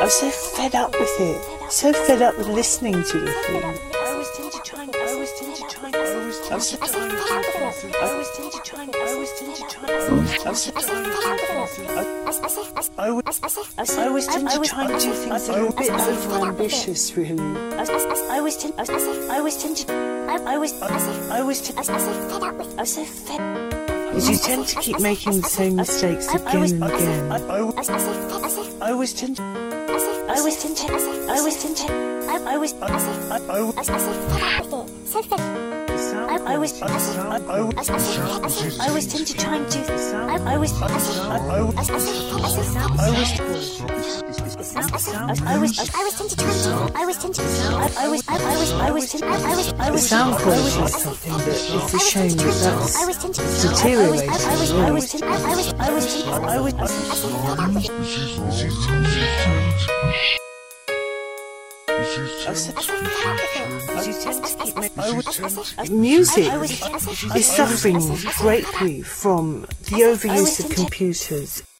was so fed up with it. So fed up with listening to the thing. I was trying to do things that were a bit over-ambitious, really. I was so fed. Because you tend to keep making the same mistakes again and again. I was fed up The sound quality is something that it's a shame that's deteriorating. Music is suffering greatly from the overuse of computers.